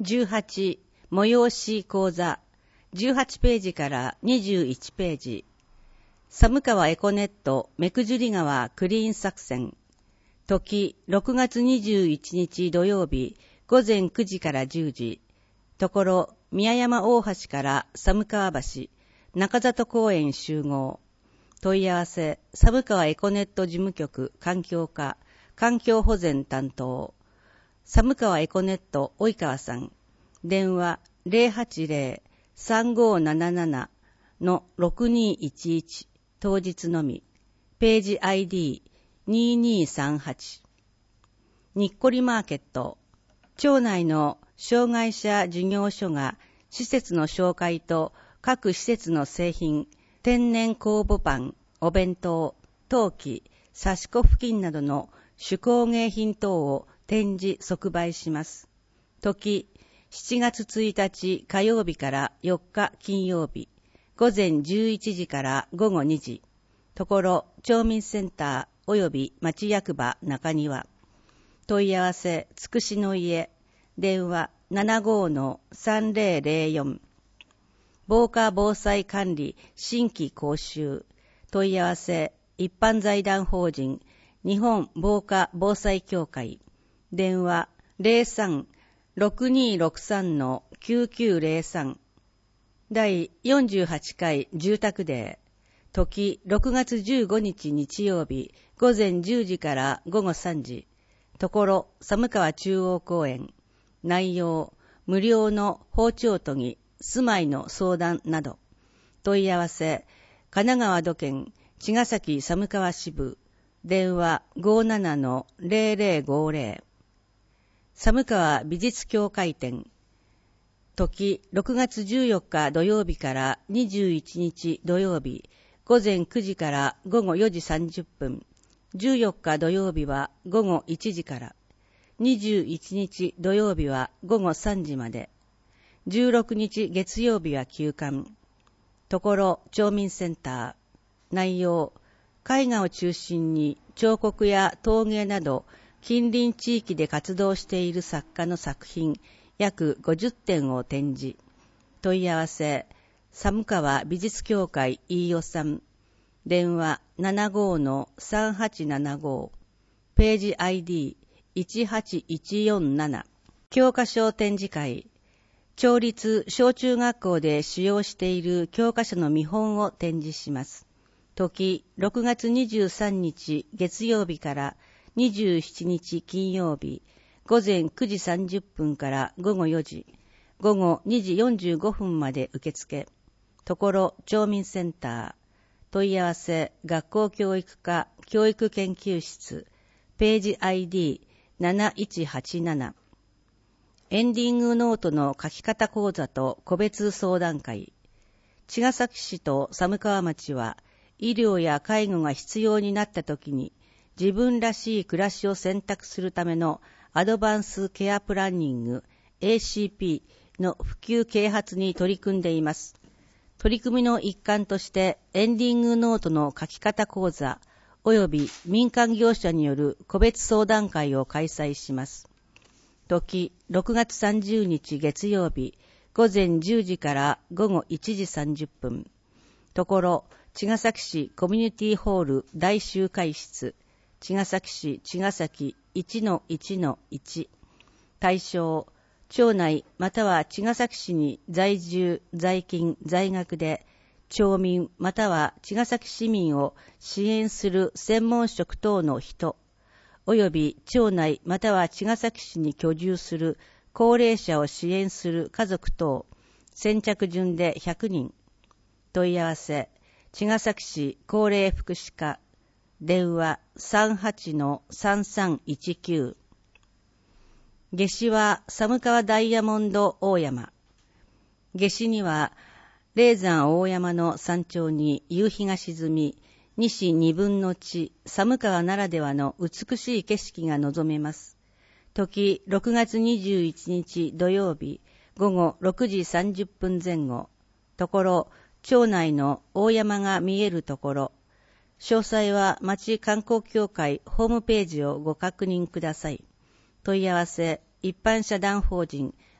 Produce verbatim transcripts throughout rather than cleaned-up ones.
じゅうはち、催し講座、じゅうはちページからにじゅういちページ。寒川エコネット目くじり川クリーン作戦。時、ろくがつにじゅういちにち土曜日、午前くじからじゅうじ。ところ、宮山大橋から寒川橋、中里公園集合。問い合わせ、寒川エコネット事務局環境課、環境保全担当。寒川エコネット及川さん。電話 ゼロはちゼロ さんごーなななな のろくにいちいち。当日のみ。ページ アイディーにーにーさんはち。にっこりマーケット。町内の障害者事業所が施設の紹介と各施設の製品、天然酵母パン、お弁当、陶器、刺し子付近などの手工芸品等を展示即売します。時、しちがつついたち火曜日からよっか金曜日、午前じゅういちじからごごにじ。ところ、町民センター及び町役場中庭。問い合わせ、つくしの家。電話 ななごーのさんぜろぜろよん。防火防災管理新規講習。問い合わせ、一般財団法人日本防火防災協会。電話 ゼロさん ろくにーろくさん のきゅうきゅうゼロさん。第よんじゅうはちかい住宅デー。時ろくがつじゅうごにち日曜日午前じゅうじからごごさんじ。ところ寒川中央公園。内容無料の包丁研ぎ、住まいの相談など。問い合わせ神奈川土建茅ヶ崎寒川支部。電話 ごーななのゼロゼロごゼロ。寒川美術協会展。時ろくがつじゅうよっか土曜日からにじゅういちにち土曜日午前くじからごごよじさんじゅっぷん。じゅうよっか土曜日はごごいちじから。にじゅういちにち土曜日はごごさんじまで。じゅうろくにち月曜日は休館。ところ町民センター。内容、絵画を中心に彫刻や陶芸など近隣地域で活動している作家の作品約ごじゅってんを展示。問い合わせ、寒川美術協会飯尾さん。電話 ななごーのさんはちななご。ページ アイディーいちはちいちよんなな。教科書展示会。町立小中学校で使用している教科書の見本を展示します。時ろくがつにじゅうさんにち月曜日からにじゅうしちにち金曜日午前くじさんじゅっぷんからごごよじ、ごごにじよんじゅうごふんまで受付。ところ町民センター。問い合わせ学校教育課教育研究室。ページ アイディーなないちはちなな。エンディングノートの書き方講座と個別相談会。茅ヶ崎市と寒川町は医療や介護が必要になったときに自分らしい暮らしを選択するためのアドバンスケアプランニング エーシーピー の普及啓発に取り組んでいます。取り組みの一環としてエンディングノートの書き方講座及び民間業者による個別相談会を開催します。時ろくがつさんじゅうにち月曜日午前じゅうじからごごいちじさんじゅっぷん。ところ茅ヶ崎市コミュニティホール大集会室。茅ヶ崎市茅ヶ崎 いちのいちのいち。対象町内または茅ヶ崎市に在住、在勤、在学で町民または茅ヶ崎市民を支援する専門職等の人、および町内または茅ヶ崎市に居住する高齢者を支援する家族等、先着順でひゃくにん。問い合わせ、茅ヶ崎市高齢福祉課、電話 さんはちのさんさんいちきゅう。夏至は寒川ダイヤモンド大山。夏至には霊山大山の山頂に夕日が沈み、西二分の地、寒川ならではの美しい景色が望めます。時ろくがつにじゅういちにち土曜日、ごごろくじさんじゅっぷんぜん後。ところ、町内の大山が見えるところ。詳細は町観光協会ホームページをご確認ください。問い合わせ、一般社団法人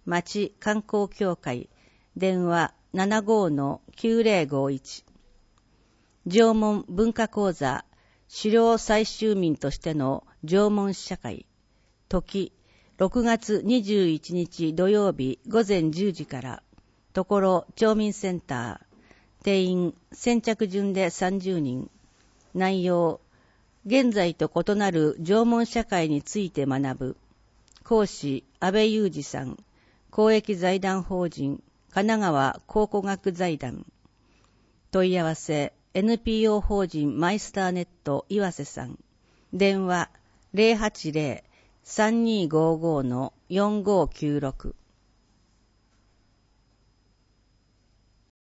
町観光協会、電話 ななごーのきゅうぜろごいち。縄文文化講座、狩猟採集民としての縄文社会、時、ろくがつにじゅういちにち土曜日午前じゅうじから、ところ町民センター、定員先着順でさんじゅうにん、内容、現在と異なる縄文社会について学ぶ、講師、安倍裕二さん、公益財団法人、神奈川考古学財団、問い合わせ、エヌピーオー 法人マイスターネット岩瀬さん、電話 ゼロはちゼロ さんにーごーごーのよんごーきゅうろく。